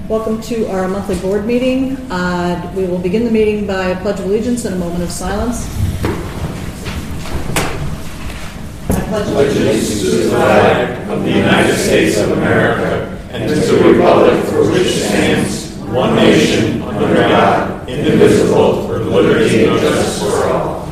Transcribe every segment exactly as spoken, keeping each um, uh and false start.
Welcome to our monthly board meeting. Uh, we will begin the meeting by a pledge of allegiance and a moment of silence. I pledge allegiance to the flag of the United States of America and to the republic for which it stands, one nation, under God, indivisible, with liberty and justice for all.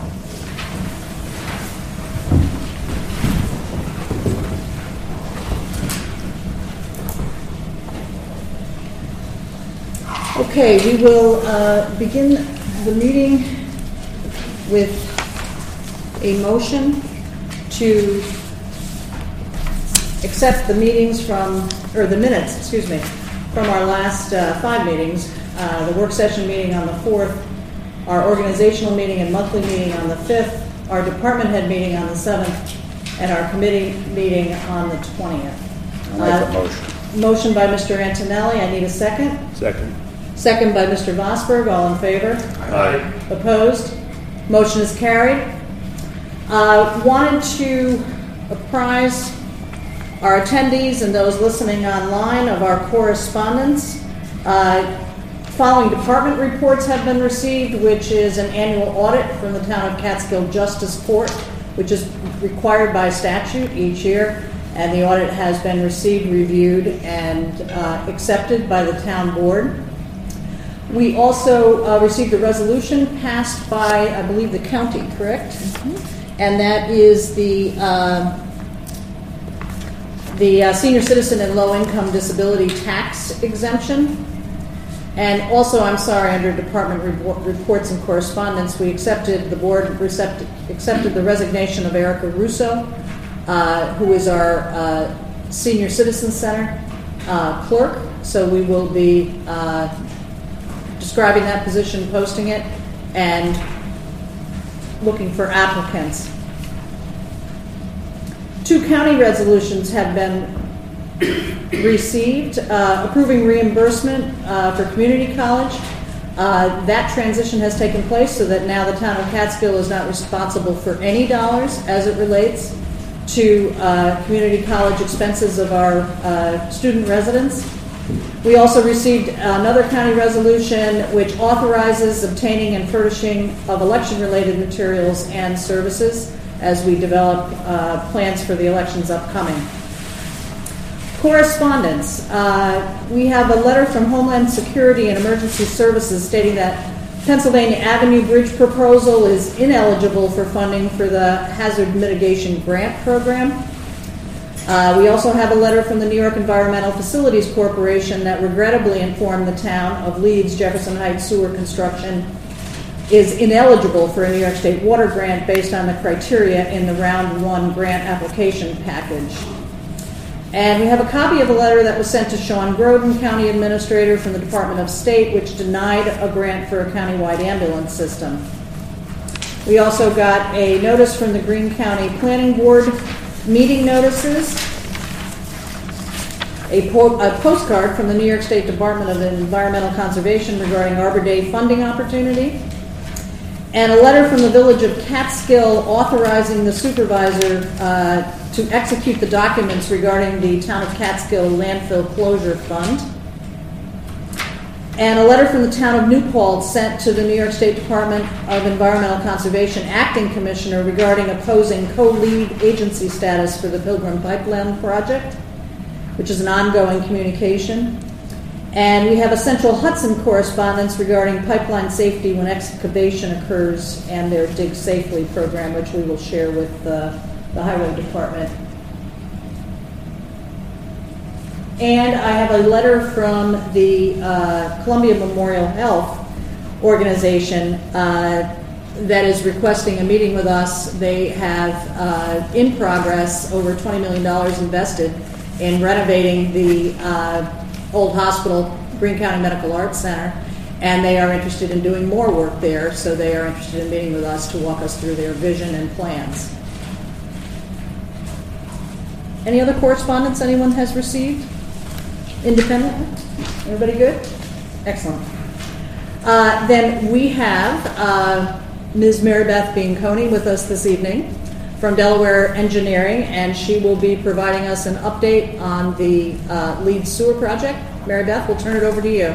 Okay, we will uh, begin the meeting with a motion to accept the meetings from, or the minutes, excuse me, from our last uh, five meetings, uh, the work session meeting on the fourth, our organizational meeting and monthly meeting on the fifth, our department head meeting on the seventh, and our committee meeting on the twentieth. I'll make Uh, a motion. motion by Mister Antonelli. I need a second. Second. Second by Mister Vosberg. All in favor? Aye. Opposed? Motion is carried. Uh, wanted to apprise our attendees and those listening online of our correspondence. Uh, following department reports have been received, which is an annual audit from the Town of Catskill Justice Court, which is required by statute each year, and the audit has been received, reviewed, and uh, accepted by the town board. We also uh, received a resolution passed by, I believe, the county, correct? Mm-hmm. And that is the uh, the uh, senior citizen and low-income disability tax exemption. And also, I'm sorry, under department report, reports and correspondence, we accepted, the board accepted, accepted the resignation of Erica Russo, uh, who is our uh, senior citizen center uh, clerk. So we will be uh, describing that position, posting it, and looking for applicants. Two county resolutions have been received, uh, approving reimbursement uh, for community college. Uh, that transition has taken place so that now the town of Catskill is not responsible for any dollars as it relates to uh, community college expenses of our uh, student residents. We also received another county resolution which authorizes obtaining and furnishing of election-related materials and services as we develop uh, plans for the elections upcoming. Correspondence. Uh, we have a letter from Homeland Security and Emergency Services stating that Pennsylvania Avenue Bridge proposal is ineligible for funding for the Hazard Mitigation Grant Program. Uh, we also have a letter from the New York Environmental Facilities Corporation that regrettably informed the town of Leeds Jefferson Heights sewer construction is ineligible for a New York State water grant based on the criteria in the round one grant application package. And we have a copy of a letter that was sent to Sean Groden, County Administrator from the Department of State, which denied a grant for a countywide ambulance system. We also got a notice from the Greene County Planning Board meeting notices, a, po- a postcard from the New York State Department of Environmental Conservation regarding Arbor Day funding opportunity, and a letter from the Village of Catskill authorizing the supervisor uh, to execute the documents regarding the Town of Catskill Landfill Closure Fund, and a letter from the Town of New Paltz sent to the New York State Department of Environmental Conservation Acting Commissioner regarding opposing co-lead agency status for the Pilgrim Pipeline Project, which is an ongoing communication. And we have a Central Hudson correspondence regarding pipeline safety when excavation occurs and their Dig Safely program, which we will share with uh, the Highway Department. And I have a letter from the uh, Columbia Memorial Health Organization uh, that is requesting a meeting with us. They have, uh, in progress, over twenty million dollars invested in renovating the uh, old hospital, Greene County Medical Arts Center, and they are interested in doing more work there, so they are interested in meeting with us to walk us through their vision and plans. Any other correspondence anyone has received? Independently? Everybody good? Excellent. Uh, then we have uh, Miz Mary Beth Bianconi with us this evening from Delaware Engineering, and she will be providing us an update on the uh, Leeds Sewer Project. Mary Beth, we'll turn it over to you.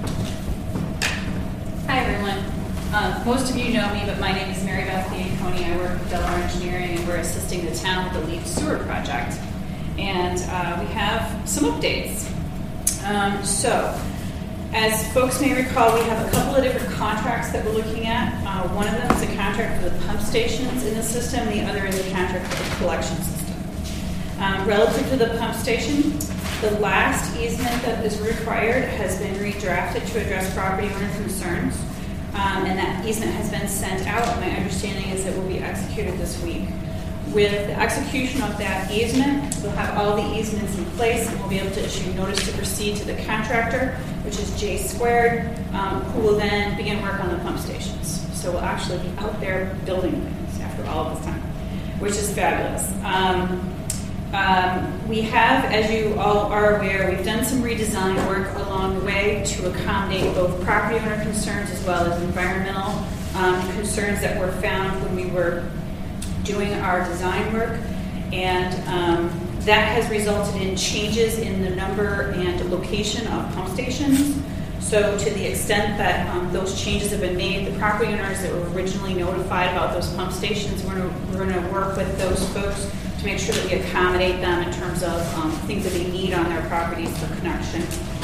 Hi, everyone. Uh, most of you know me, but my name is Mary Beth Bianconi. I work with Delaware Engineering, and we're assisting the town with the Leeds Sewer Project. And uh, we have some updates. Um, so, as folks may recall, we have a couple of different contracts that we're looking at. Uh, one of them is a contract for the pump stations in the system. The other is a contract for the collection system. Um, relative to the pump station, the last easement that is required has been redrafted to address property owner concerns. Um, and that easement has been sent out. My understanding is it will be executed this week. With the execution of that easement, we'll have all the easements in place, and we'll be able to issue notice to proceed to the contractor, which is J Squared, um, who will then begin work on the pump stations. So we'll actually be out there building things after all of this time, which is fabulous. Um, um, we have, as you all are aware, we've done some redesign work along the way to accommodate both property owner concerns as well as environmental um, concerns that were found when we were doing our design work, and um, that has resulted in changes in the number and location of pump stations. So to the extent that um, those changes have been made, the property owners that were originally notified about those pump stations, we're going to work with those folks to make sure that we accommodate them in terms of um, things that they need on their properties for connection.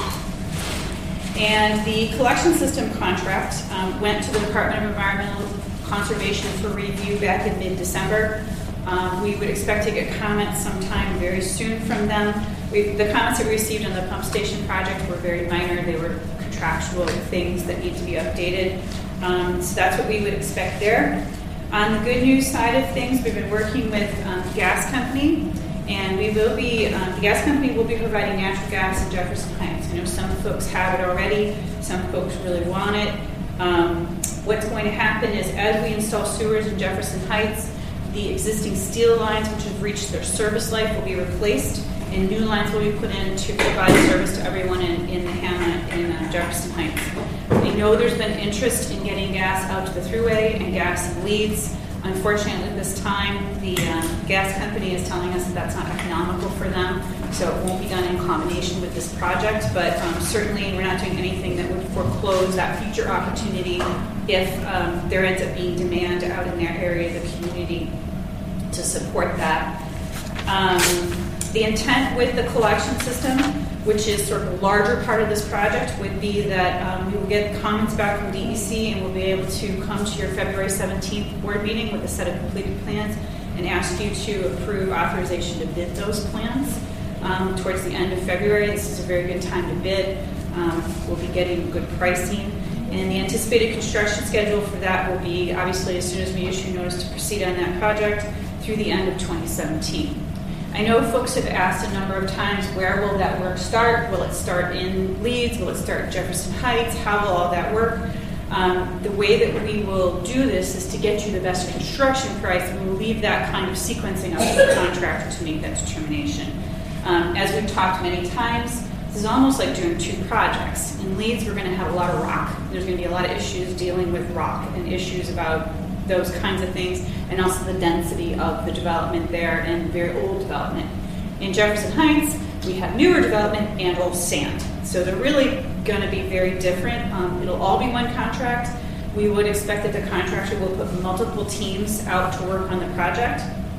And the collection system contract um, went to the Department of Environmental Conservation for review back in mid-December. Um, we would expect to get comments sometime very soon from them. We, the comments that we received on the pump station project were very minor. They were contractual things that need to be updated. Um, so that's what we would expect there. On the good news side of things, we've been working with um, the gas company, and we will be, um, the gas company will be providing natural gas in Jefferson Heights. I know some folks have it already, some folks really want it. Um, what's going to happen is as we install sewers in Jefferson Heights, the existing steel lines which have reached their service life will be replaced, and new lines will be put in to provide service to everyone in, in the hamlet in uh, Jefferson Heights. We know there's been interest in getting gas out to the thruway and gas in Leeds. Unfortunately, at this time, the um, gas company is telling us that that's not economical for them, so it won't be done in combination with this project, but um, certainly we're not doing anything that would foreclose that future opportunity if um, there ends up being demand out in their area of the community to support that. Um, the intent with the collection system, which is sort of a larger part of this project, would be that um, we will get comments back from D E C and we'll be able to come to your February seventeenth board meeting with a set of completed plans and ask you to approve authorization to bid those plans um, towards the end of February. This is a very good time to bid. Um, we'll be getting good pricing. And the anticipated construction schedule for that will be, obviously, as soon as we issue notice to proceed on that project, through the end of twenty seventeen. I know folks have asked a number of times, where will that work start? Will it start in Leeds? Will it start in Jefferson Heights? How will all that work? Um, the way that we will do this is to get you the best construction price, and we'll leave that kind of sequencing up to the contractor to make that determination. Um, as we've talked many times, this is almost like doing two projects. In Leeds, we're going to have a lot of rock. There's going to be a lot of issues dealing with rock and issues about those kinds of things, and also the density of the development there and very old development. In Jefferson Heights, we have newer development and old sand. So they're really going to be very different. Um, it'll all be one contract. We would expect that the contractor will put multiple teams out to work on the project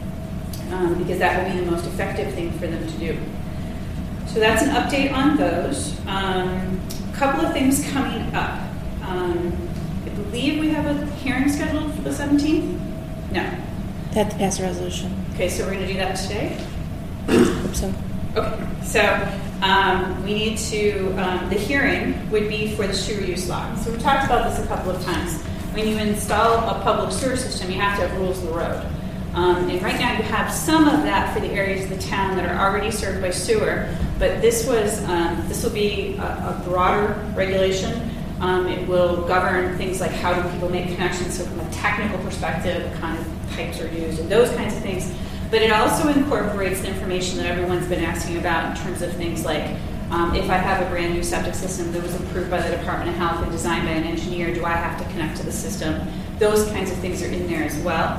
um, because that will be the most effective thing for them to do. So that's an update on those. Um, a couple of things coming up. Um, I believe we have a hearing scheduled for the seventeenth? No. Had to pass a resolution. Okay, so we're going to do that today? Hope so. Okay, so um, we need to, um, the hearing would be for the sewer use law. So we talked about this a couple of times. When you install a public sewer system, you have to have rules of the road. Um, and right now you have some of that for the areas of the town that are already served by sewer, but this was, um, this will be a, a broader regulation. Um, it will govern things like how do people make connections, so from a technical perspective, what kind of pipes are used and those kinds of things. But it also incorporates the information that everyone's been asking about in terms of things like um, if I have a brand new septic system that was approved by the Department of Health and designed by an engineer, do I have to connect to the system? Those kinds of things are in there as well.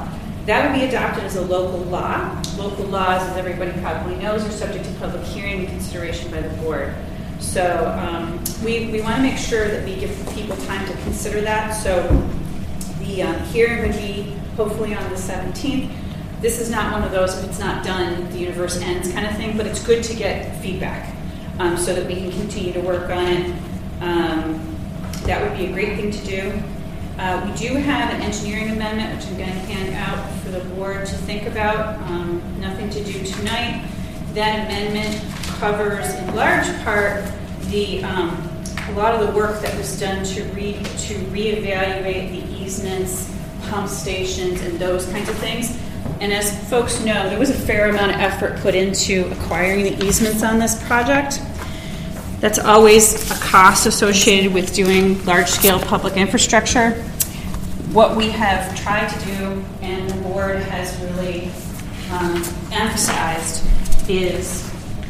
That would be adopted as a local law. Local laws, as everybody probably knows, are subject to public hearing and consideration by the board. So um, we, we want to make sure that we give people time to consider that. So the um, hearing would be hopefully on the seventeenth. This is not one of those, if it's not done, the universe ends kind of thing, but it's good to get feedback um, so that we can continue to work on it. Um, that would be a great thing to do. Uh, we do have an engineering amendment, which I'm going to hand out for the board to think about. Um, nothing to do tonight. That amendment covers, in large part, the um, a lot of the work that was done to re to reevaluate the easements, pump stations, and those kinds of things. And as folks know, there was a fair amount of effort put into acquiring the easements on this project. That's always a cost associated with doing large-scale public infrastructure. What we have tried to do, and the board has really um, emphasized, is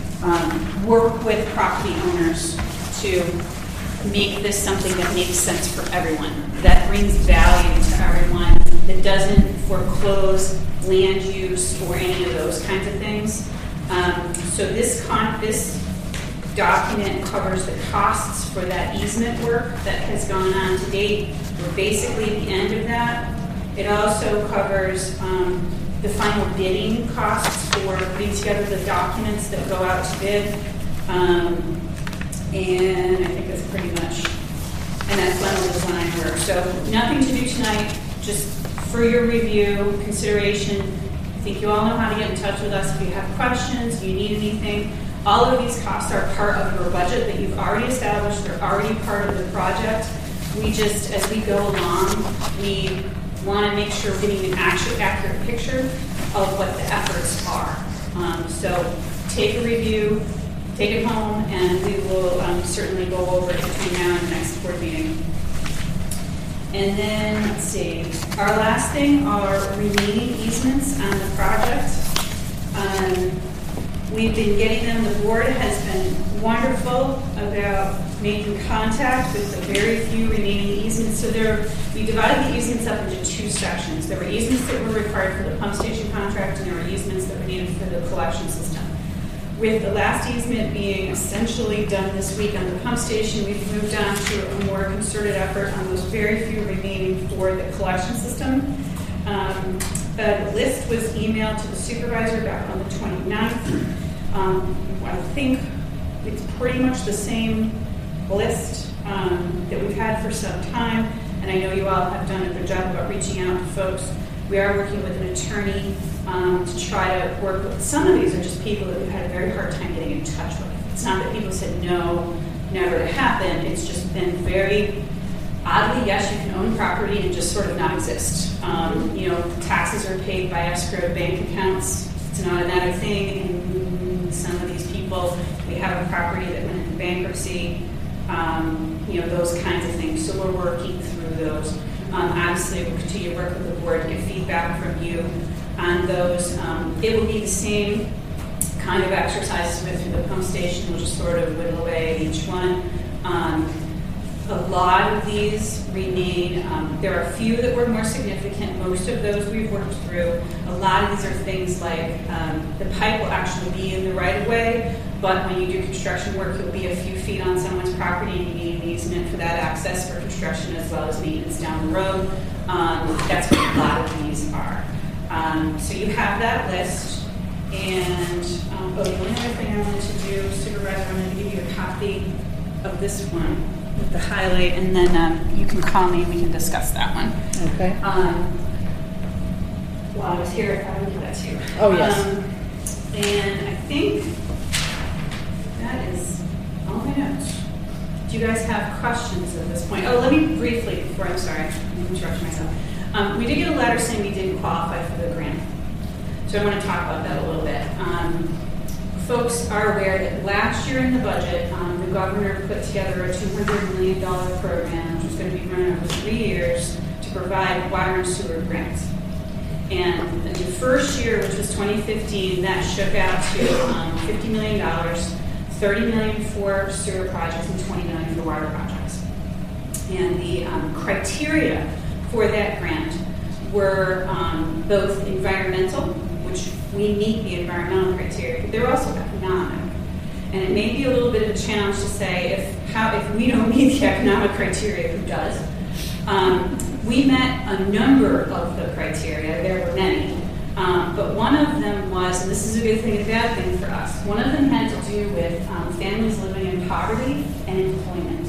um, work with property owners to make this something that makes sense for everyone, that brings value to everyone, that doesn't foreclose land use or any of those kinds of things. Um, so this con- this document covers the costs for that easement work that has gone on to date. We're basically at the end of that. It also covers um, the final bidding costs for putting together the documents that go out to bid. Um, and I think that's pretty much, and that's final design work. So nothing to do tonight, just for your review, consideration. I think you all know how to get in touch with us if you have questions, if you need anything. All of these costs are part of your budget that you've already established. They're already part of the project. We just, as we go along, we want to make sure we're getting an actual, accurate picture of what the efforts are. Um, so take a review, take it home, and we will um, certainly go over it between now and the next board meeting. And then, let's see, our last thing are remaining easements on the project. Um, we've been getting them. The board has been wonderful about making contact with the very few remaining easements. So there, we divided the easements up into two sections. There were easements that were required for the pump station contract, and there were easements that were needed for the collection system. With the last easement being essentially done this week on the pump station, we've moved on to a more concerted effort on those very few remaining for the collection system. Um, the list was emailed to the supervisor back on the twenty-ninth. Um, I think it's pretty much the same list um, that we've had for some time, and I know you all have done a good job about reaching out to folks. We are working with an attorney um, to try to work with. Some of these are just people that we've had a very hard time getting in touch with. It's not that people said no, never to happen. It's just been very oddly, yes, you can own property and just sort of not exist. Um, you know, taxes are paid by escrow bank accounts. It's an automatic thing. And some of these people, we have a property that went into bankruptcy. Um, you know, those kinds of things. So we're working through those. Um, obviously, we'll continue to work with the board to get feedback from you on those. Um, it will be the same kind of exercise with through the pump station. We'll just sort of whittle away at each one. Um, a lot of these remain. Um, there are a few that were more significant. Most of those we've worked through. A lot of these are things like um, the pipe will actually be in the right of way, but when you do construction work, you'll be a few feet on someone's property and you need an easement for that access for construction as well as maintenance down the road. Um, that's what a lot of these are. Um, so you have that list. And um, oh, the only other thing I wanted to do, Supervisor, I'm going to give you a copy of this one with the highlight, and then um, you can call me and we can discuss that one. Okay. Um, while I was here, I would give that to you. Oh, yes. Um, and I think that is all my notes. Do you guys have questions at this point? Oh, let me briefly, before I'm sorry, I'm interrupting myself. Um, we did get a letter saying we didn't qualify for the grant. So I want to talk about that a little bit. Um, folks are aware that last year in the budget, um, the governor put together a two hundred million dollars program, which was going to be run over three years to provide water and sewer grants. And in the first year, which was twenty fifteen, that shook out to um, fifty million dollars, thirty million dollars for sewer projects, and twenty million dollars for water projects. And the um, criteria for that grant were um, both environmental, which we meet the environmental criteria, but they're also economic. And it may be a little bit of a challenge to say if how if we don't meet the economic criteria, who does? Um, we met a number of the criteria. There were many. Um, but one of them was, and this is a good thing and a bad thing for us, one of them had to do with um, families living in poverty and employment.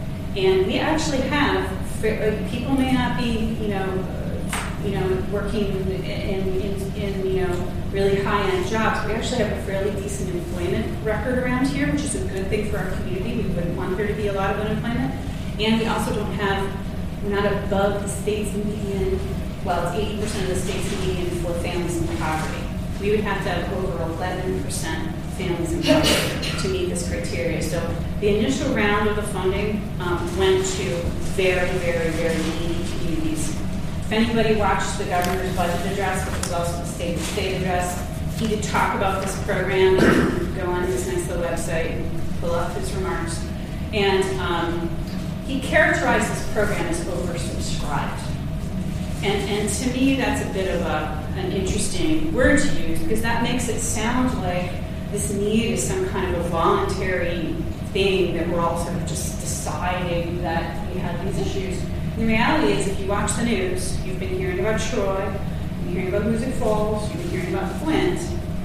And we actually have, people may not be, you know, you know, working in, in, in you know, really high-end jobs. We actually have a fairly decent employment record around here, which is a good thing for our community. We wouldn't want there to be a lot of unemployment. And we also don't have, we're not above the state's median. Well, it's eighty percent of the state's median for families in poverty. We would have to have over eleven percent families in poverty to meet this criteria. So the initial round of the funding um, went to very, very, very needy communities. If anybody watched the governor's budget address, which was also the state state address, he did talk about this program. Go on his nice little website and pull up his remarks. And um, he characterized this program as oversubscribed. And, and to me, that's a bit of a, an interesting word to use, because that makes it sound like this need is some kind of a voluntary thing that we're all sort of just deciding that we have these issues. And the reality is, if you watch the news, you've been hearing about Troy, you've been hearing about Music Falls, you've been hearing about Flint.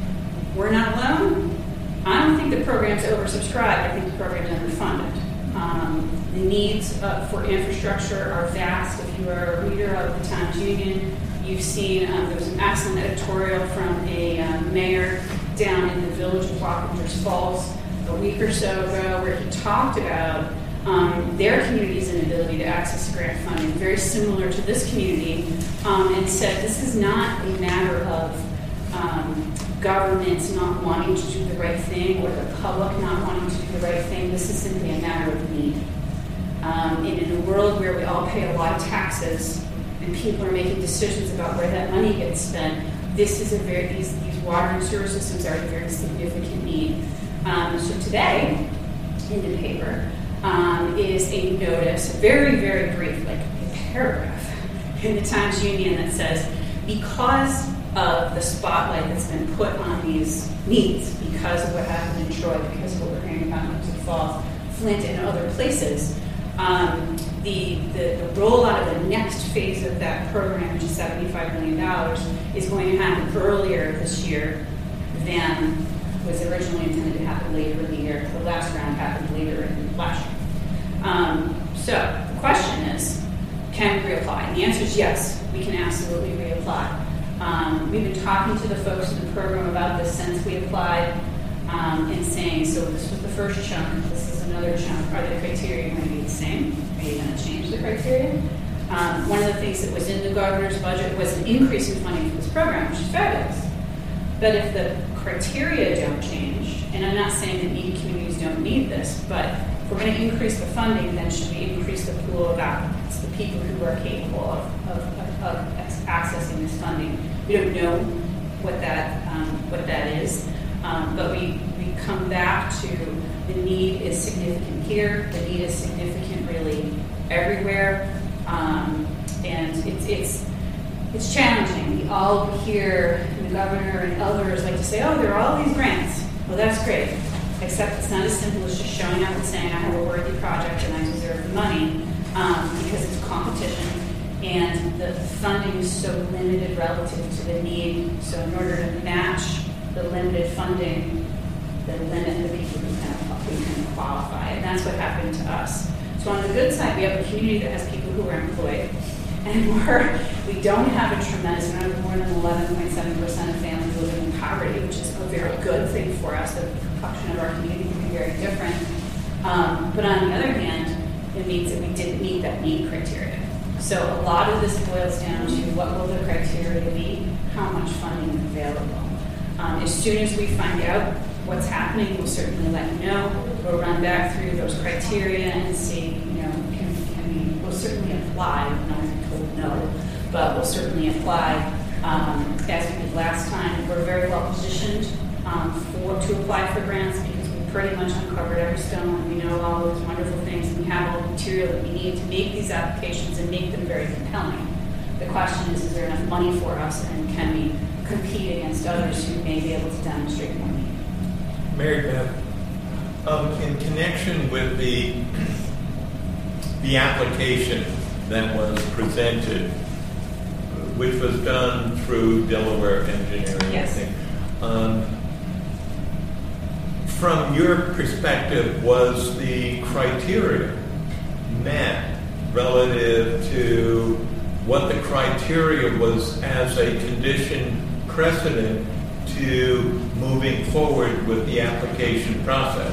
We're not alone. I don't think the program's oversubscribed. I think the program's underfunded. Um, the needs uh, for infrastructure are vast. If you are a reader of the Times Union, you've seen um, there was an excellent editorial from a uh, mayor down in the village of Wappingers Falls a week or so ago, where he talked about um, their community's inability to access grant funding, very similar to this community, um, and said this is not a matter of um, governments not wanting to do the right thing or the public not wanting to do the right thing. This is simply a matter of need. Um, and in a world where we all pay a lot of taxes and people are making decisions about where that money gets spent, this is a very these, these water and sewer systems are a very significant need. Um, so today, in the paper, um, is a notice, very, very brief, like a paragraph in the Times Union that says, because of the spotlight that's been put on these needs, because of what happened in Troy, because of what we're hearing about in Music Falls, Flint, and other places, um, the, the, the rollout of the next phase of that program, which is seventy-five million dollars, is going to happen earlier this year than was originally intended to happen later in the year. The last round happened later in last year. Um, so the question is, can we reapply? And the answer is yes, we can absolutely reapply. Um, we've been talking to the folks in the program about this since we applied, um, and saying, so this was the first chunk, this is another chunk. Are the criteria going to be the same? Are you going to change the criteria? Um, one of the things that was in the governor's budget was an increase in funding for this program, which is fabulous. But if the criteria don't change, and I'm not saying that needy communities don't need this, but if we're going to increase the funding, then should we increase the pool of applicants, the people who are capable of, of, of, of accessing this funding? We don't know what that um, what that is, um, but we, we come back to the need is significant here, the need is significant really everywhere, um, and it's it's it's challenging. We all hear the governor and others like to say, oh, there are all these grants. Well, that's great, except it's not as simple as just showing up and saying I have a worthy project and I deserve the money, um, because it's competition. And the funding is so limited relative to the need. So in order to match the limited funding, they limit the people who can, who can qualify. And that's what happened to us. So on the good side, we have a community that has people who are employed. And we're, we don't have a tremendous amount of more than eleven point seven percent of families living in poverty, which is a very good thing for us. The complexion of our community can be very different. Um, but on the other hand, it means that we didn't meet that need criteria. So a lot of this boils down to what will the criteria be, how much funding is available. Um, as soon as we find out what's happening, we'll certainly let you know. We'll run back through those criteria and see, you know, can, can we, we'll certainly apply, not be told no, but we'll certainly apply um, as we did last time. We're very well positioned um, for to apply for grants because we pretty much uncovered every stone. We know all those wonderful things, and we have all the material that we need to make these applications and make them very compelling. The question is, is there enough money for us, and can we compete against others who may be able to demonstrate more need? Mary Beth, um, in connection with the the application that was presented, which was done through Delaware Engineering, Yes. I think. Um, from your perspective, was the criteria met relative to what the criteria was as a condition precedent to moving forward with the application process?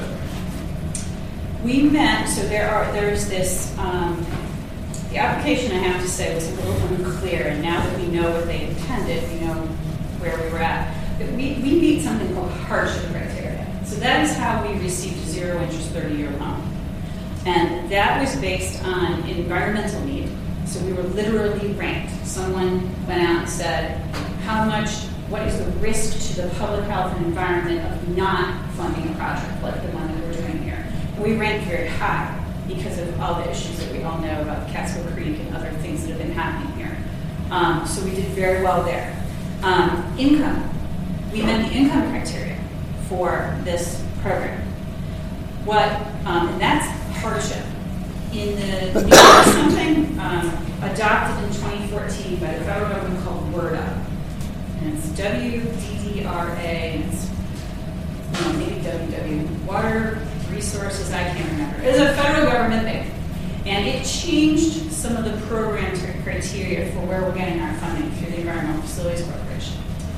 We met, so there are, there's this, um, the application, I have to say, was a little unclear, and now that we know what they intended, we know where we were at. But we, we meet something called hardship criteria. So that is how we received a zero interest thirty-year loan. And that was based on environmental need. So we were literally ranked. Someone went out and said, how much, what is the risk to the public health and environment of not funding a project like the one that we're doing here? And we ranked very high because of all the issues that we all know about Catskill Creek and other things that have been happening here. Um, so we did very well there. Um, income. We met the income criteria for this program. What, um, and that's hardship. In the New York something um, adopted in twenty fourteen by the federal government called WRDA. And it's W D D R A, and it's no, maybe W W, Water Resources, I can't remember. It's a federal government thing. And it changed some of the program criteria for where we're getting our funding through the Environmental Facilities Corporation.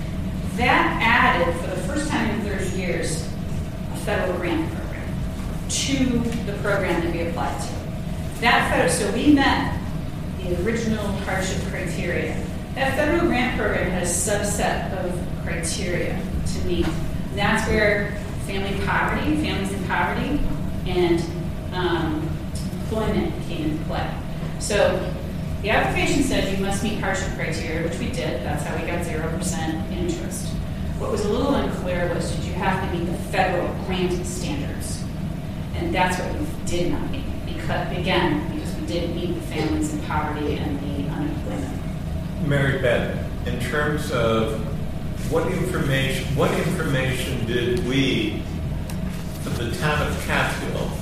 That added, for the first time in thirty years, a federal grant program to the program that we applied to. That federal, so we met the original hardship criteria. That federal grant program had a subset of criteria to meet. And that's where family poverty, families in poverty, and um, employment came into play. So the application said you must meet hardship criteria, which we did. That's how we got zero percent interest. What was a little unclear was, did you have to meet the federal grant standards? And that's what we did not meet. Because, again, because we didn't meet the families in poverty and the unemployment. Mary Beth, in terms of what information, what information did we, for the town of Catskill,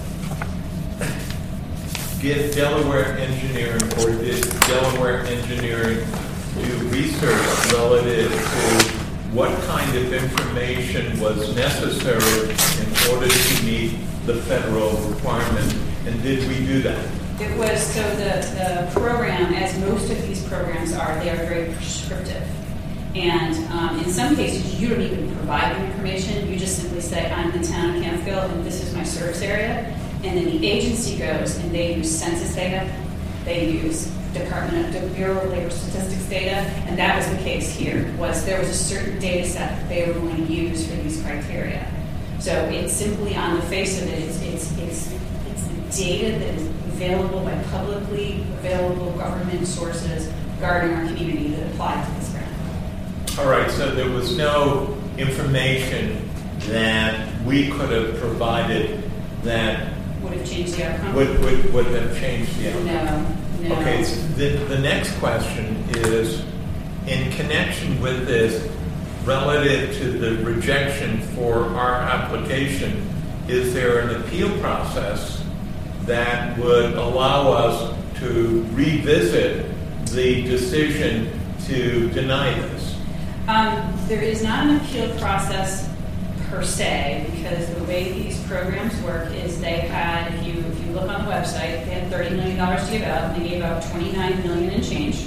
give Delaware Engineering, or did Delaware Engineering do research relative to what kind of information was necessary in order to meet the federal requirement, and did we do that? It was, so the, the program, as most of these programs are, they are very prescriptive. And um, in some cases, you don't even provide the information. You just simply say, I'm the town of Catskill, and this is my service area. And then the agency goes, and they use census data. They use Department of Bureau of Labor Statistics data. And that was the case here, was there was a certain data set that they were going to use for these criteria. So it's simply, on the face of it, it's, it's, it's, it's data that is available by publicly available government sources guarding our community that apply to this grant. All right, so there was no information that we could have provided that Would have changed the outcome? would, would, would have changed the outcome. No, no. Okay, so the, the next question is, in connection with this, relative to the rejection for our application, is there an appeal process that would allow us to revisit the decision to deny this? Um, there is not an appeal process per se, because the way these programs work is they had, if you if you look on the website, they had thirty million dollars to give out, and they gave out twenty-nine million dollars in change.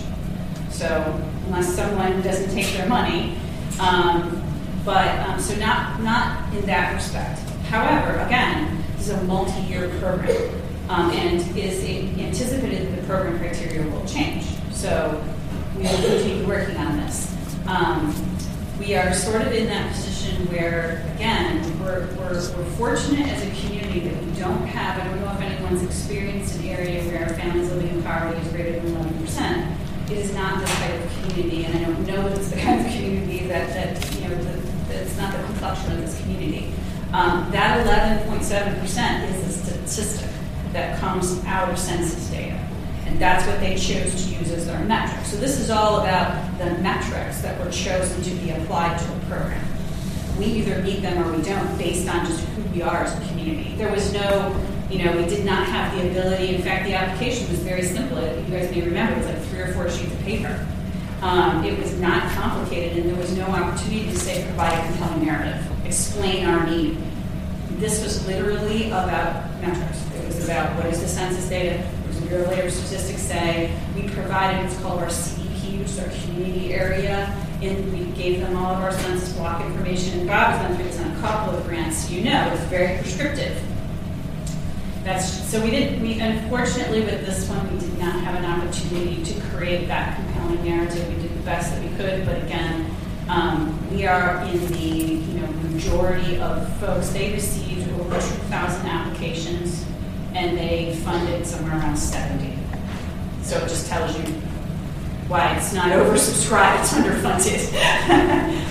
So unless someone doesn't take their money, um, but um, so not not in that respect. However, again, this is a multi-year program, um, and it is anticipated that the program criteria will change. So we will continue working on this. Um, we are sort of in that position where, again, we're, we're, we're fortunate as a community that we don't have, I don't know if anyone's experienced an area where families living in poverty is greater than eleven percent. It is not the type of community, and I don't know that it's the kind of community that, that you know, the, that it's not the complexion of this community. Um, that eleven point seven percent is a statistic that comes out of census data. And that's what they chose to use as their metric. So this is all about the metrics that were chosen to be applied to a program. We either meet them or we don't based on just who we are as a community. There was no, you know, we did not have the ability. In fact, the application was very simple. You guys may remember, it was like three or four sheets of paper. Um, it was not complicated, and there was no opportunity to say provide a compelling narrative, explain our need. This was literally about metrics. It was about what is the census data, what does the Bureau of Labor Statistics say. We provided what's called our C E P, which is our community area, and we gave them all of our census block information. And Bob has gone through this on a couple of grants, so you know it's very prescriptive. That's so we didn't. We unfortunately with this one we did not have an opportunity to create that compelling narrative. We did the best that we could, but again, um, we are in the you know majority of folks. They received over two thousand applications, and they funded somewhere around seventy. So it just tells you why it's not oversubscribed; it's underfunded.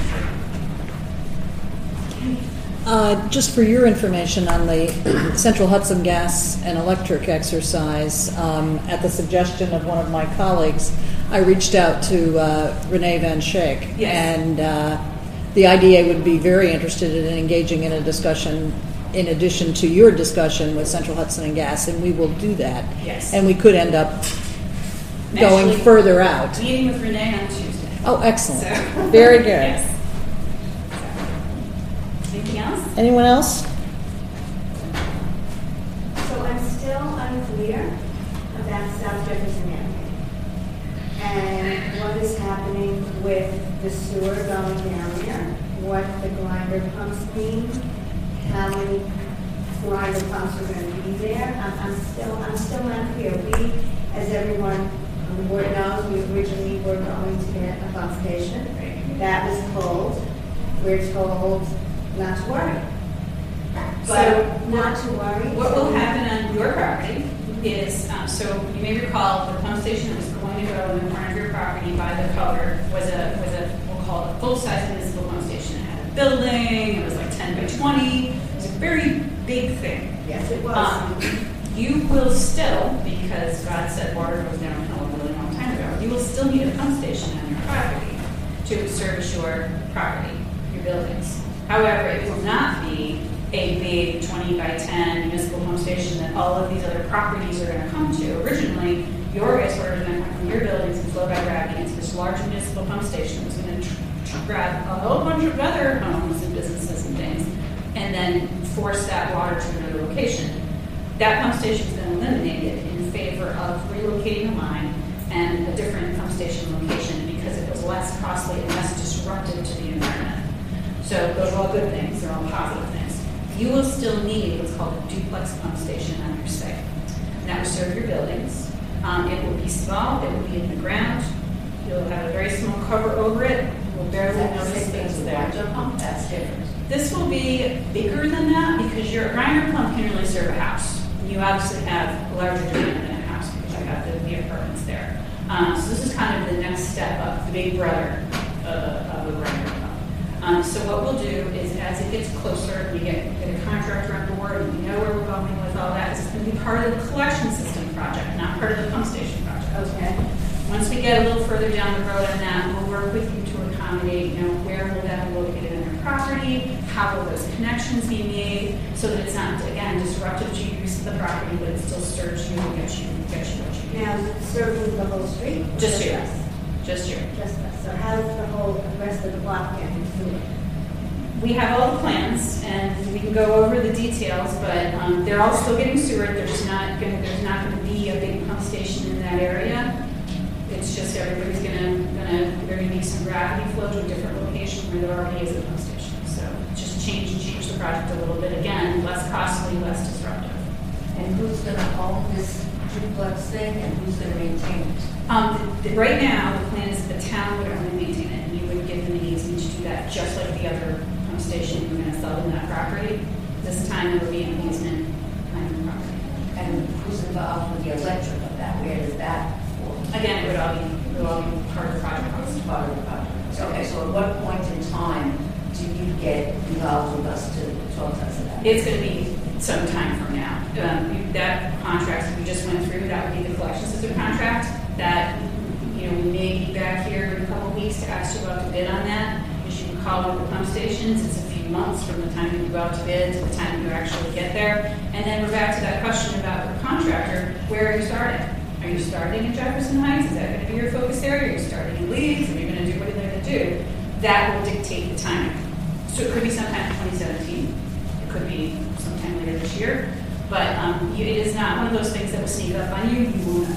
Uh, just for your information on the Central Hudson Gas and Electric exercise, um, at the suggestion of one of my colleagues, I reached out to uh, Renee Van Schaik, yes. and uh, the I D A would be very interested in engaging in a discussion in addition to your discussion with Central Hudson and Gas, and we will do that. Yes. And we could end up I'm going further out. Meeting with Renee on Tuesday. Oh, excellent. So. Very good. Yes. Anything else? Anyone else? So I'm still unclear about South Jefferson Avenue and what is happening with the sewer going down there, what the grinder pumps mean, how many grinder pumps are going to be there. I'm, I'm still I'm still unclear. We, as everyone on the board knows, we originally were going to get a pump station. That was pulled. We're told not to worry. So, But not to worry. What will happen on your property is, um, so you may recall the pump station that was going to go in the corner of your property by the cover was a, was a we'll call it a full-size municipal pump station. It had a building, it was like ten by twenty, it was a very big thing. Yes, it was. Um, you will still, because God said water goes downhill a really long time ago, you will still need a pump station on your property to service your property, your buildings. However, it will not be a big twenty by ten municipal pump station that all of these other properties are going to come to. Originally, your wastewater was going to come from your buildings and flow by gravity into this large municipal pump station that was going to tr- tr- grab a whole bunch of other homes and businesses and things, and then force that water to another location. That pump station has been eliminated in favor of relocating a line and a different pump station location because it was less costly and less disruptive to the environment. So those are all good things. They're all positive things. You will still need what's called a duplex pump station on your site. And that will serve your buildings. Um, it will be small. It will be in the ground. You'll have a very small cover over it. You will barely notice space there. pump, that's different. This will be bigger than that because your grinder pump can really serve a house. You obviously have a larger demand than a house because you have the, the apartments there. Um, so this is kind of the next step up, the big brother uh, of a grinder pump. Um, so what we'll do is as it gets closer, we get, get a contractor on board and we know where we're going with all that. It's going to be part of the collection system project, not part of the pump station project. Okay. Once we get a little further down the road on that, we'll work with you to accommodate, you know, where will that be located on your property, how will those connections be made, so that it's not, again, disruptive to your use of the property, but it still serves you and gets you, gets you what you need. Now, is it serving the whole street? or Just you. us? Just you. Just us. So how does the whole the rest of the block get into it? We have all the plans, and we can go over the details, but um, they're all still getting sewered. There's just not going to, there's not going to be a big pump station in that area. It's just everybody's going to, going to, they're going to need some gravity flow to a different location where there already is a pump station. So just change and change the project a little bit. Again, less costly, less disruptive. And who's going to own this duplex thing, and who's going to maintain it? Um, the, the, right now, the plan is the town would only maintain it, and you would give them the easement to do that, just like the other pump station you're going to sell them that property. This time, it would be an easement on the property. And who's involved with the electric of that? Where does that fall? Again, it would all be, it would all be part of the project cost. It's part of the project. So, okay, so at what point in time do you get involved with us to talk to us about it? It's going to be some time from now. Um, that contract we just went through, that would be the collection system contract. That, you know, we may be back here in a couple of weeks to ask you about to bid on that. As you recall with the pump stations, it's a few months from the time you go out to bid to the time you actually get there. And then we're back to that question about the contractor. Where are you starting? Are you starting in Jefferson Heights? Is that going to be your focus area? Are you starting in Leeds? Are you going to do what are they going to do? That will dictate the timing. So it could be sometime in twenty seventeen. It could be sometime later this year. But um, you, it is not one of those things that will sneak up on you. You won't.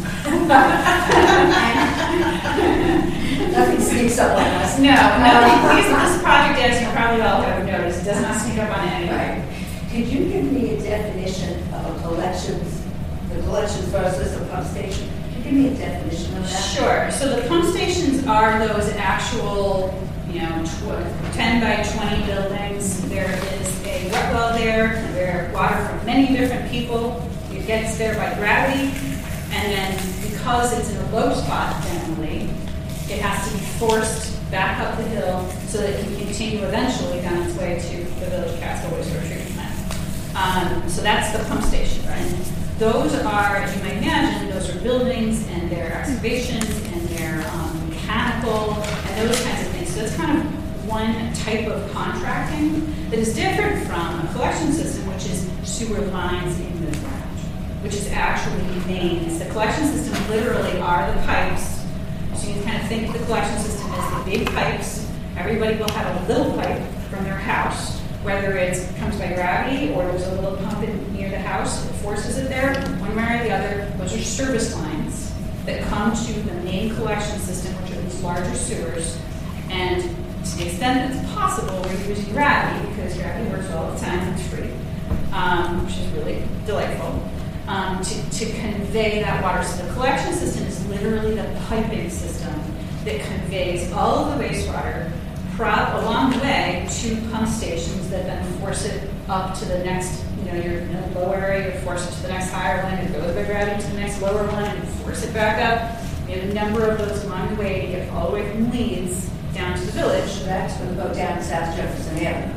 Nothing sneaks up on us. No, no. These, this project, as you probably all have noticed, does not sneak up on anyone. Right. Could you give me a definition of a collections, the collections versus a pump station? Could you give me a definition of that? Sure. So the pump stations are those actual, you know, tw- ten by twenty buildings. There is a wet well there, where water from many different people. It gets there by gravity, and then because it's in a low spot generally, it has to be forced back up the hill so that it can continue eventually down its way to the Village Catskill wastewater treatment plant. Um, so that's the pump station, right? Those are, as you might imagine, those are buildings and their excavations and their um, mechanical and those kinds of things. So that's kind of one type of contracting that is different from a collection system, which is sewer lines in the ground, which is actually mains. The collection system literally are the pipes. So you can kind of think of the collection system as the big pipes. Everybody will have a little pipe from their house, whether it comes by gravity or there's a little pump in, near the house that forces it there, one way or the other. Those are service lines that come to the main collection system, which are these larger sewers. And to the extent that it's possible, we're using gravity because gravity works all the time and it's free, um, which is really delightful, um, to, to convey that water. So the collection system is literally the piping system that conveys all of the wastewater pro- along the way to pump stations that then force it up to the next, you know, you're in a low area, you force it to the next higher one, it goes by gravity to the next lower one, and force it back up. We have a number of those along the way to get all the way from Leeds down to the village. So that's going to go down South Jefferson Avenue.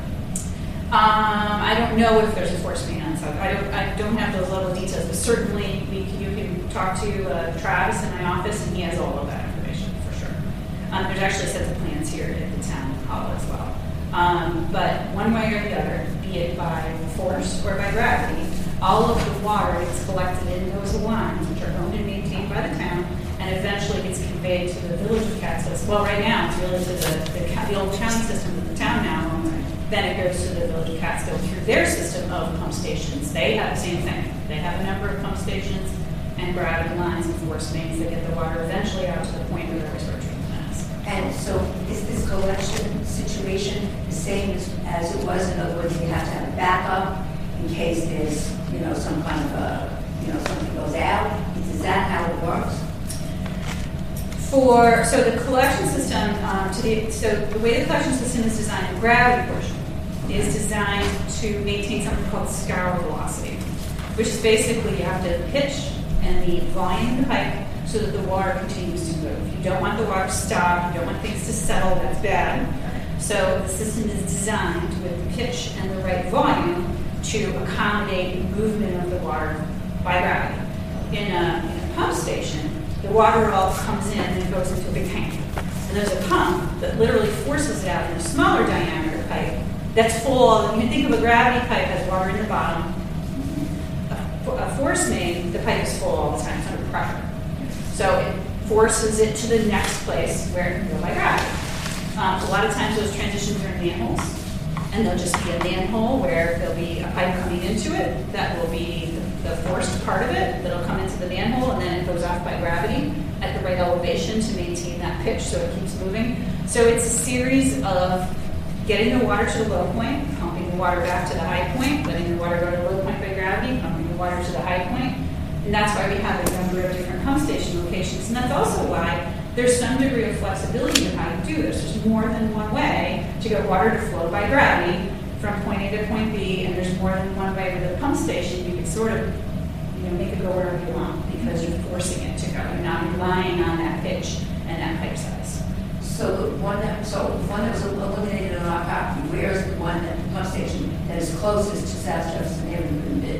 Um, I don't know if there's a force main on South. I don't. I don't have those level details, but certainly we can, you can talk to uh, Travis in my office, and he has all of that information for sure. Um, there's actually sets of plans here at the town hall as well. Um, but one way or the other, be it by force or by gravity, all of the water is collected in those lines, which are owned and maintained by the town, and eventually gets conveyed to the village of Catskill. Well, right now it's really to the, the, the old county system that the town now owns. Then it goes to the village of Catskill through their system of pump stations. They have the same thing. They have a number of pump stations and gravity lines and force mains that get the water eventually out to the point where the wastewater treatment plant is. And so is this collection situation the same as, as it was? In other words, you have to have a backup in case there's, you know, some kind of a, you know, something goes out. Is that how it works? For so the collection system, um, to the so the way the collection system is designed, the gravity portion is designed to maintain something called scour velocity, which is basically you have to pitch and the volume of the pipe so that the water continues to move. You don't want the water to stop. You don't want things to settle. That's bad. So the system is designed with the pitch and the right volume to accommodate movement of the water by gravity. In a, in a pump station, the water all comes in and it goes into a big tank. And there's a pump that literally forces it out in a smaller diameter pipe that's full. You can think of a gravity pipe has water in the bottom. A, a force main, the pipe is full all the time, it's under pressure. So it forces it to the next place where it can go by gravity. Um, so a lot of times those transitions are in manholes. And there'll just be a manhole where there'll be a pipe coming into it that will be the, the forced part of it that'll come into the manhole, and then it goes off by gravity at the right elevation to maintain that pitch so it keeps moving. So it's a series of getting the water to the low point, pumping the water back to the high point, letting the water go to the low point by gravity, pumping the water to the high point. And that's why we have a number of different pump station locations. And that's also why there's some degree of flexibility in how you do this. There's more than one way to get water to flow by gravity from point A to point B, and there's more than one way with a pump station. You can sort of, you know, make it go wherever you want because you're forcing it to go. You're not relying on that pitch and that pipe size. So the one that, so the one that was eliminated on our property, where is the one that the pump station that is closest to South Jefferson Avenue and bid?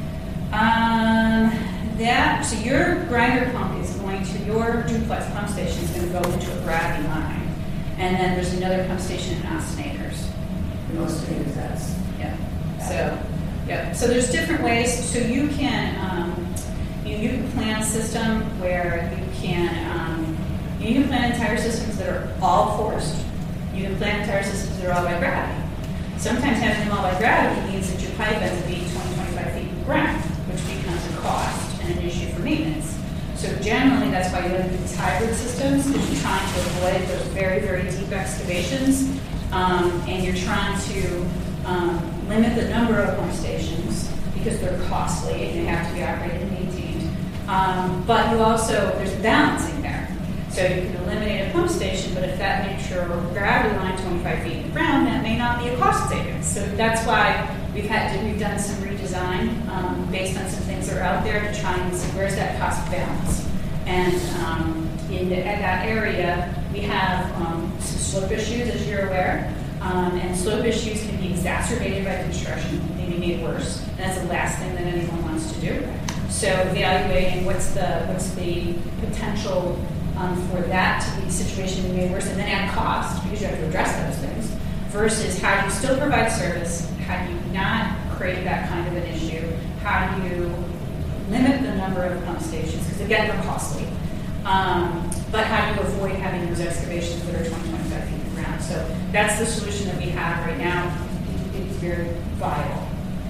Um, that, so your grinder pump is going to, your duplex pump station is going to go into a gravity line. And then there's another pump station in Austin Acres. In most things, that's. Yeah. So, yeah. So there's different ways. So you can, um, you, you can plan a system where you can, um, you can plan entire systems that are all forced. You can plan entire systems that are all by gravity. Sometimes having them all by gravity means that your pipe ends up being twenty, twenty-five feet in the ground, which becomes a cost and an issue for maintenance. So generally, that's why you look at these hybrid systems, because you're trying to avoid those very, very deep excavations, um, and you're trying to um, limit the number of pump stations because they're costly and they have to be operated and maintained. Um, but you also, there's balancing there. So you can eliminate a pump station, but if that makes your gravity line twenty-five feet in the ground, that may not be a cost savings. So that's why we've had to, we've done some redesign um, based on some things that are out there to try and see where's that cost balance. And um, in the, at that area, we have um, some slope issues, as you're aware. Um, and slope issues can be exacerbated by construction, maybe made worse. And that's the last thing that anyone wants to do. So evaluating what's the what's the potential Um, for that to be a situation we made worse, and then add cost because you have to address those things, versus how do you still provide service, how do you not create that kind of an issue, how do you limit the number of pump stations, because again, they're costly, um, but how do you avoid having those excavations that are twenty, twenty-five feet in the ground. So that's the solution that we have right now. It's very viable.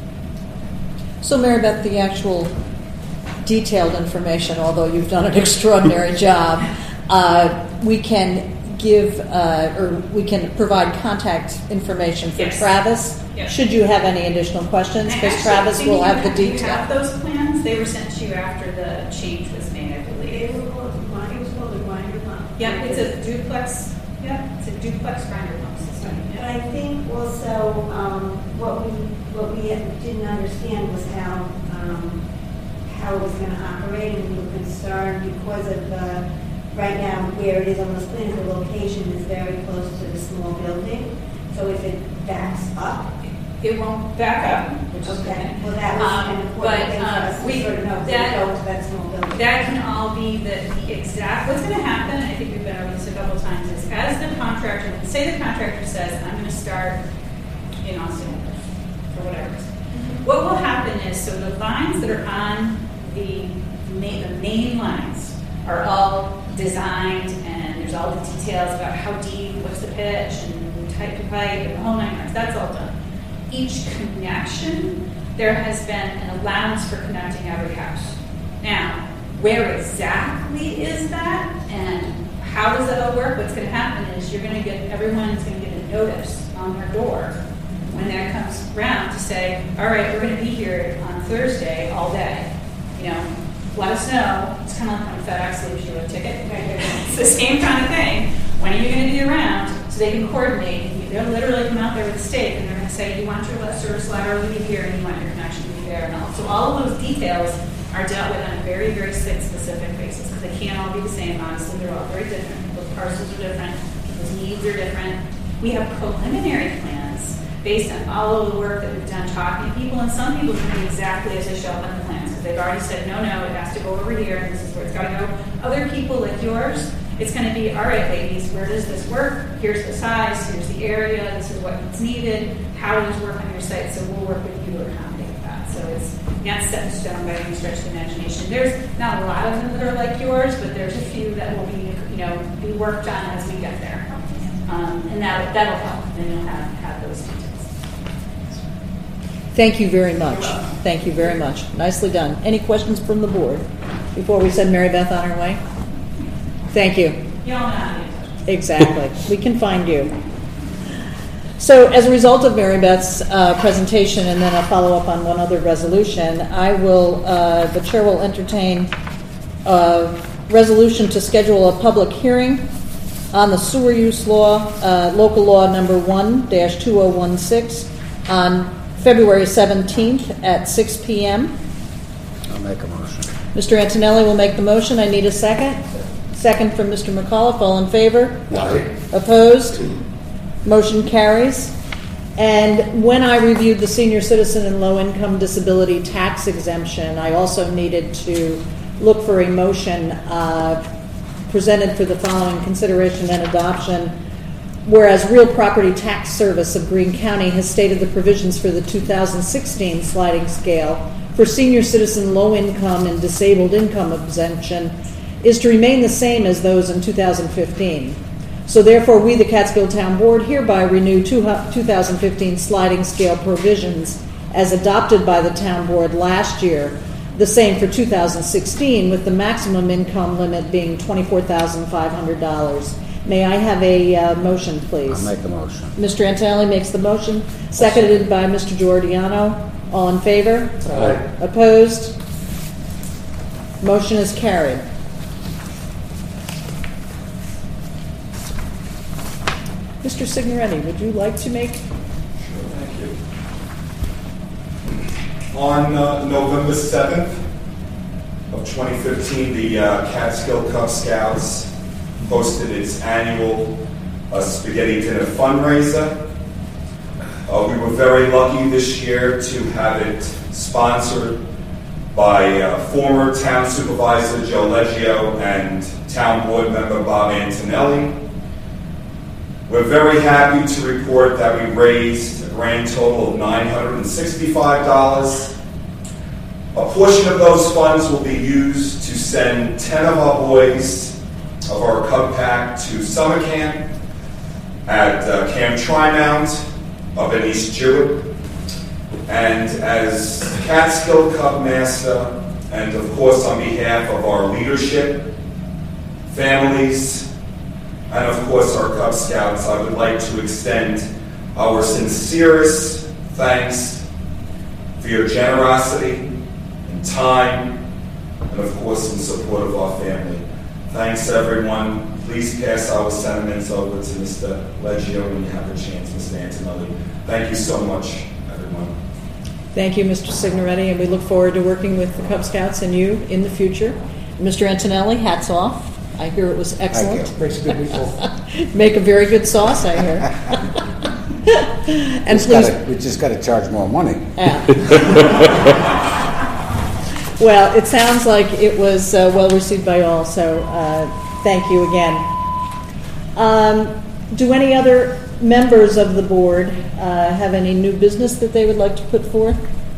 So Mary Beth, the actual detailed information, although you've done an extraordinary job, uh, we can give uh, or we can provide contact information for Yes. Travis. Yes. Should you have any additional questions, because Actually, Travis do you will have the have- do detail. You have those plans? They were sent to you after the change was made, I believe. It was called, it was called a grinder pump. Yeah, it's a duplex. Yeah, it's a duplex grinder pump system. But I think also, um, what we, what we didn't understand was how, um, how it was gonna operate, and we were concerned because of the, right now, where it is on the plan, the location is very close to the small building. So if it backs up, It won't back up, which is okay, good. well, that was Um, an important but, thing for uh, us we- to sort of know, to that- go to that small building. That can all be the, the exact, what's going to happen, I think we've been over this a couple of times, is as the contractor, say the contractor says, I'm going to start in Austin, for whatever reason. What will happen is, so the lines that are on the main, the main lines are all designed, and there's all the details about how deep, what's the pitch, and type of pipe, and the whole nine yards, that's all done. Each connection, there has been an allowance for connecting every house. Now, where exactly is that, and how does that all work? What's going to happen is you're going to get, everyone's going to get a notice on their door when that comes around to say, all right, we're going to be here on Thursday all day. You know, let us know. It's kind of like when FedEx leaves you a ticket. It's the same kind of thing. When are you going to be around? So they can coordinate. They'll literally come out there with a stake, and they're going to say, you want your service ladder to be here, and you want your connection to be there. And all. So all of those details are dealt with on a very, very site-specific basis, because they can't all be the same. Honestly, they're all very different. People's parcels are different. People's needs are different. We have preliminary plans based on all of the work that we've done talking to people, and some people are doing exactly as they show up on the plans, because they've already said, no, no, it has to go over here, and this is where it's got to go. Other people like yours, it's going to be, all right, ladies, where does this work? Here's the size, here's the area, this is what's needed, how does it work on your site, so we'll work with you to accommodate that. So it's not set in stone by any stretch of the imagination. There's not a lot of them that are like yours, but there's a few that will be, you know, be worked on as we get there. Um, and that, that'll help, and you'll have, have those details. Thank you very much. Thank you very much. Nicely done. Any questions from the board before we send Mary Beth on her way? Thank you. You all know how to get in touch. Exactly. We can find you. So as a result of Mary Beth's uh, presentation, and then I'll follow up on one other resolution, I will, uh, the chair will entertain a resolution to schedule a public hearing on the sewer use law, uh, local law number one dash two oh one six, on February seventeenth at six p.m. I'll make a motion. Mister Antonelli will make the motion. I need a second. Second from Mister McAuliffe. All in favor? Aye. Opposed? Motion carries. And when I reviewed the senior citizen and low-income disability tax exemption, I also needed to look for a motion uh, presented for the following consideration and adoption. Whereas Real Property Tax Service of Greene County has stated the provisions for the two thousand sixteen sliding scale for senior citizen low-income and disabled income exemption is to remain the same as those in two thousand fifteen. So therefore, we, the Catskill Town Board, hereby renew two thousand fifteen sliding scale provisions as adopted by the Town Board last year, the same for two thousand sixteen, with the maximum income limit being twenty-four thousand five hundred dollars. May I have a uh, motion, please? I'll make a motion. Mister Antonelli makes the motion, seconded by Mister Giordano. All in favor? Aye. Opposed? Motion is carried. Mister Signoretti, would you like to make? Sure, thank you. On uh, November seventh of twenty fifteen, the uh, Catskill Cub Scouts hosted its annual uh, Spaghetti Dinner fundraiser. Uh, we were very lucky this year to have it sponsored by uh, former Town Supervisor Joe Leggio and Town Board Member Bob Antonelli. We're very happy to report that we raised a grand total of nine hundred sixty-five dollars. A portion of those funds will be used to send ten of our boys of our Cub Pack to summer camp at uh, Camp Trimount up in East Jewett. And as Catskill Cub Master, and of course on behalf of our leadership, families, and of course our Cub Scouts, I would like to extend our sincerest thanks for your generosity and time, and of course in support of our family. Thanks everyone. Please pass our sentiments over to Mister Leggio when you have a chance, Mister Antonelli. Thank you so much, everyone. Thank you, Mister Signoretti, and we look forward to working with the Cub Scouts and you in the future. Mister Antonelli, hats off. I hear it was excellent. Thank Makes a good meatball. Make a very good sauce, I hear. And Just please, gotta- We just got to charge more money. yeah. Well, it sounds like it was uh, well received by all, so uh, thank you again. Um, do any other members of the board uh, have any new business that they would like to put forth?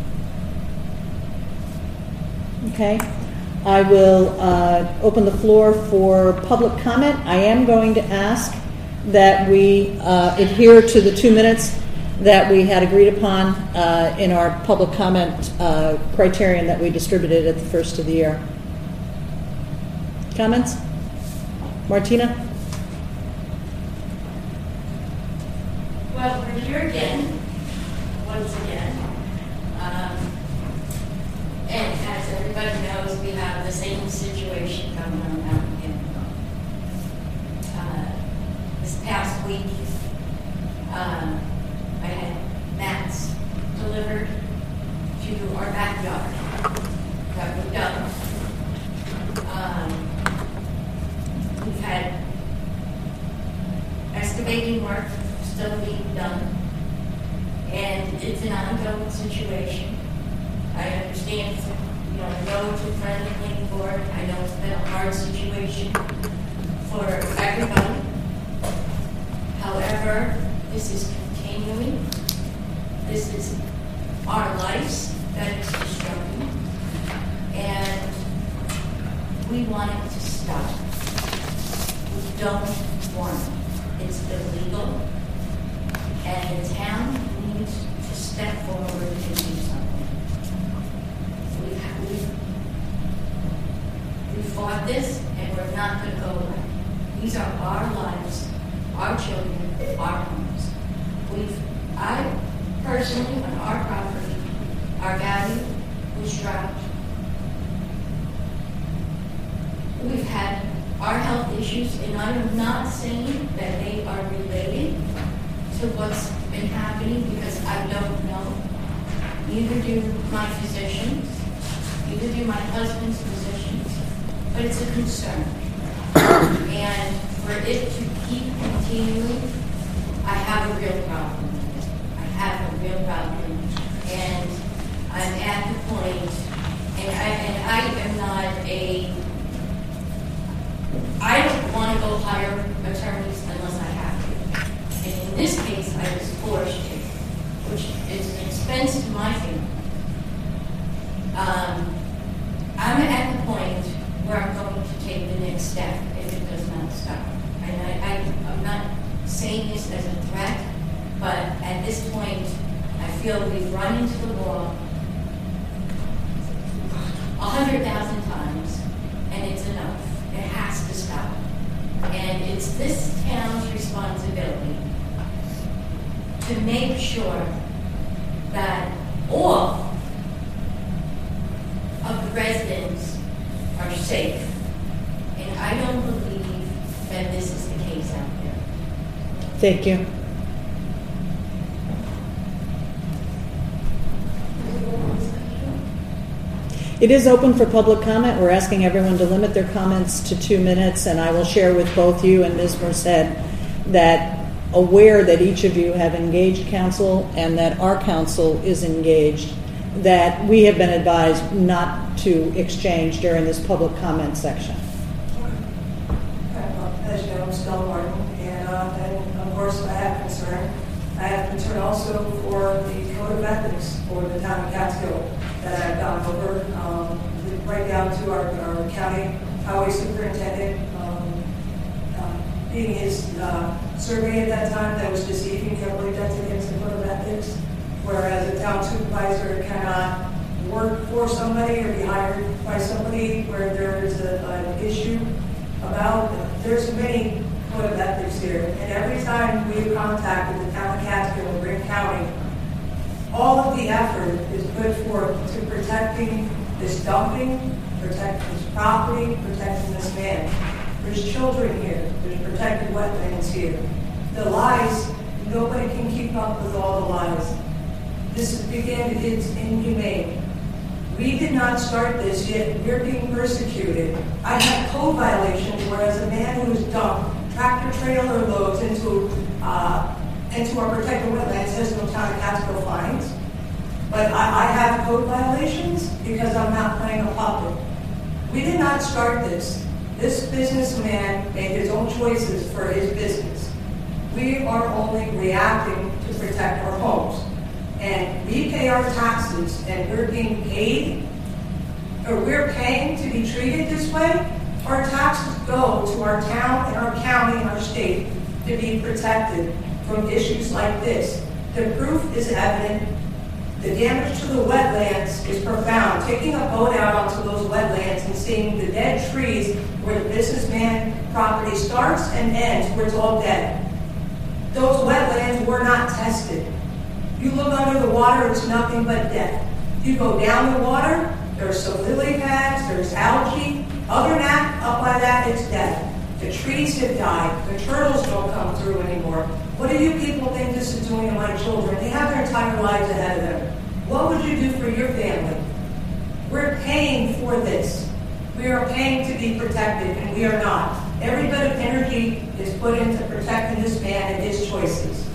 Okay. I will uh, open the floor for public comment. I am going to ask that we uh, adhere to the two minutes that we had agreed upon uh, in our public comment uh, criterion that we distributed at the first of the year. Comments? Martina? Well, we're here again, once again. Um, and as everybody knows, we have the same situation going on out in uh, this past week. Uh, I had mats delivered to our backyard that we dug. Um, we've had excavating work still being done, and it's an ongoing situation. I understand, you know, I know it's in front of the planning board. I know it's been a hard situation for everybody. However, this is continuing. This is our lives that is destructing, and we want it to stop. We don't want it. It's illegal, and the town needs to step forward and do something. We've, we've, we fought this, and we're not going to go away. These are our lives, our children, our homes. We've, I personally, on our property, our value was dropped. We've had our health issues, and I am not saying that they are related to what's been happening, because I don't know. Neither do my physicians, neither do my husband's physicians, but it's a concern. And for it to keep continuing, I have a real problem with it. I real problem. And I'm at the point, and I, and I am not a, I don't want to go hire attorneys unless I have to. And in this case, I was forced to, which is an expense to my family. Um, I'm at the point where I'm going to take the next step if it does not stop. And I, I, I'm not saying this as a threat, but at this point, I feel we've run into the wall a hundred thousand times, and it's enough. It has to stop. And it's this town's responsibility to make sure that all of the residents are safe. And I don't believe that this is the case out there. Thank you. It is open for public comment. We're asking everyone to limit their comments to two minutes, and I will share with both you and Miz Merced that aware that each of you have engaged counsel and that our counsel is engaged, that we have been advised not to exchange during this public comment section. As you know, I'm Stella Martin, and, uh, and of course I have concern. I have concern also for the code of ethics for the town of Catskill that I've gone over, um, right down to our, our county highway superintendent, um, uh, being his uh, survey at that time that was deceiving. Can't believe that's against the code of ethics. Whereas a town supervisor cannot work for somebody or be hired by somebody where there is a, an issue about. There's many code of ethics here, and every time we've contacted the town of Catskill and Greene County, all of the effort is put forth to protecting this dumping, protecting this property, protecting this man. There's children here. There's protected wetlands here. The lies, nobody can keep up with all the lies. This is, again, it's inhumane. We did not start this, yet we're being persecuted. I have code violations, whereas a man who has dumped tractor trailer loads into uh, into our protected wetlands has no town of Catskill fines. But I, I have code violations because I'm not playing a puppet. We did not start this. This businessman made his own choices for his business. We are only reacting to protect our homes. And we pay our taxes, and we're being paid, or we're paying to be treated this way. Our taxes go to our town and our county and our state to be protected from issues like this. The proof is evident. The damage to the wetlands is profound. Taking a boat out onto those wetlands and seeing the dead trees where the businessman property starts and ends, where it's all dead. Those wetlands were not tested. You look under the water, it's nothing but death. You go down the water, there's some lily pads, there's algae. Other than that, up by that, it's death. The trees have died. The turtles don't come through anymore. What do you people think this is doing to my children? They have their entire lives ahead of them. What would you do for your family? We're paying for this. We are paying to be protected, and we are not. Every bit of energy is put into protecting this man and his choices.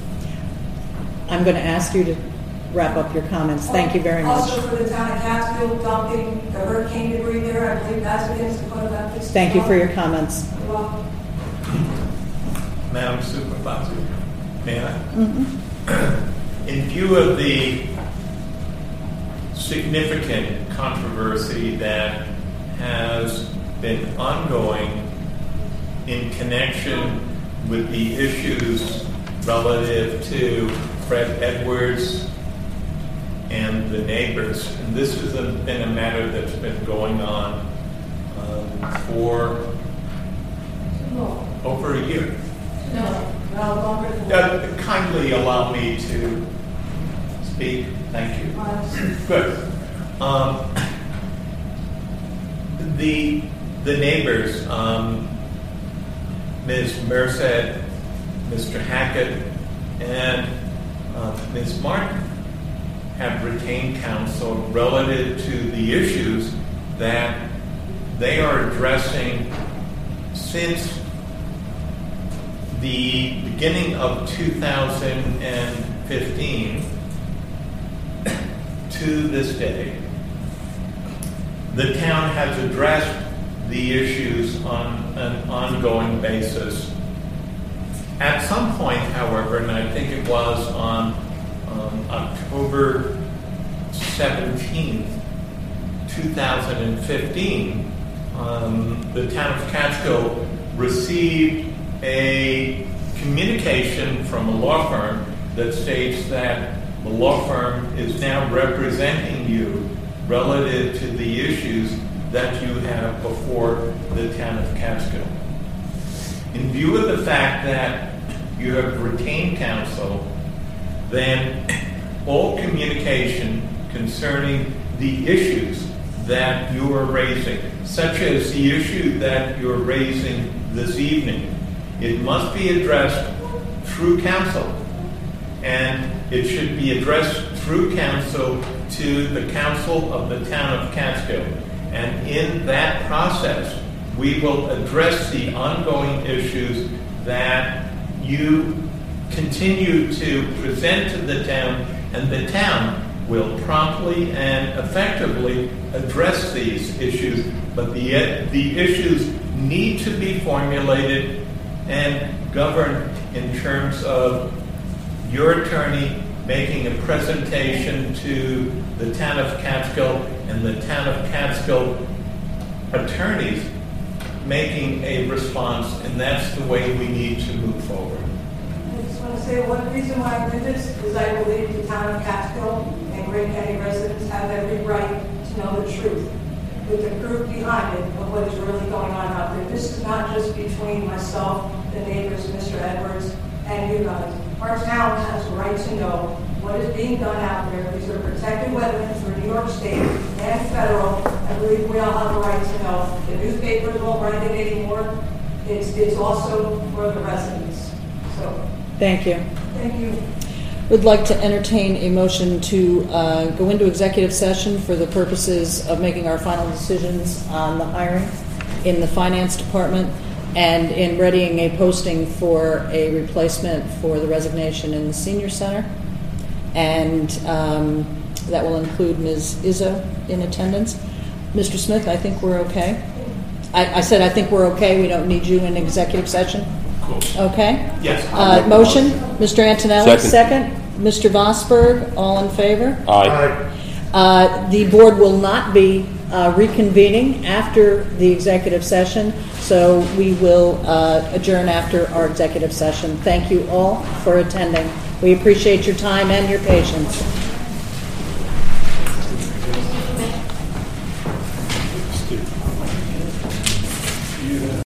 I'm going to ask you to wrap up your comments. Thank you very much. Also for the town of Catskill dumping the hurricane debris there, I believe that's against the code of ethics. Thank you for your comments. You're welcome. Madam Supervisor, may I? Mm-hmm. In view of the significant controversy that has been ongoing in connection with the issues relative to Fred Edwards and the neighbors, and this has been a matter that's been going on um, for over a year. No, no longer than that. Uh, kindly allow me to speak. Thank you. Good. Um, the the neighbors, um, Miz Merced, Mister Hackett, and uh, Miz Martin have retained counsel relative to the issues that they are addressing since the beginning of two thousand fifteen, to this day, the town has addressed the issues on an ongoing basis. At some point, however, and I think it was on um, October seventeenth, two thousand fifteen, um, the town of Catskill received a communication from a law firm that states that the law firm is now representing you relative to the issues that you have before the town of Catskill. In view of the fact that you have retained counsel, then all communication concerning the issues that you are raising, such as the issue that you're raising this evening, it must be addressed through counsel. And it should be addressed through counsel to the council of the town of Catskill. And in that process, we will address the ongoing issues that you continue to present to the town, and the town will promptly and effectively address these issues. But the, the issues need to be formulated and governed in terms of your attorney making a presentation to the town of Catskill and the town of Catskill attorneys making a response, and that's the way we need to move forward. I just want to say one reason why I did this is I believe the town of Catskill and Grant County residents have every right to know the truth, with the proof behind it of what is really going on out there. This is not just between myself, the neighbors, Mister Edwards, and you guys. Our town has the right to know what is being done out there. These are protected wetlands for New York State and federal. I believe we all have a right to know. The newspapers won't write it anymore. It's, it's also for the residents. So, Thank you. thank you. Would like to entertain a motion to uh, go into executive session for the purposes of making our final decisions on the hiring in the finance department and in readying a posting for a replacement for the resignation in the senior center. And um, that will include Miz Izzo in attendance. Mister Smith, I think we're okay. I, I said I think we're okay. We don't need you in executive session. Cool. Okay. Yes. Uh, motion, Mister Antonelli, Second. second. Mister Vosberg, all in favor? Aye. Uh, the board will not be uh, reconvening after the executive session, so we will uh, adjourn after our executive session. Thank you all for attending. We appreciate your time and your patience.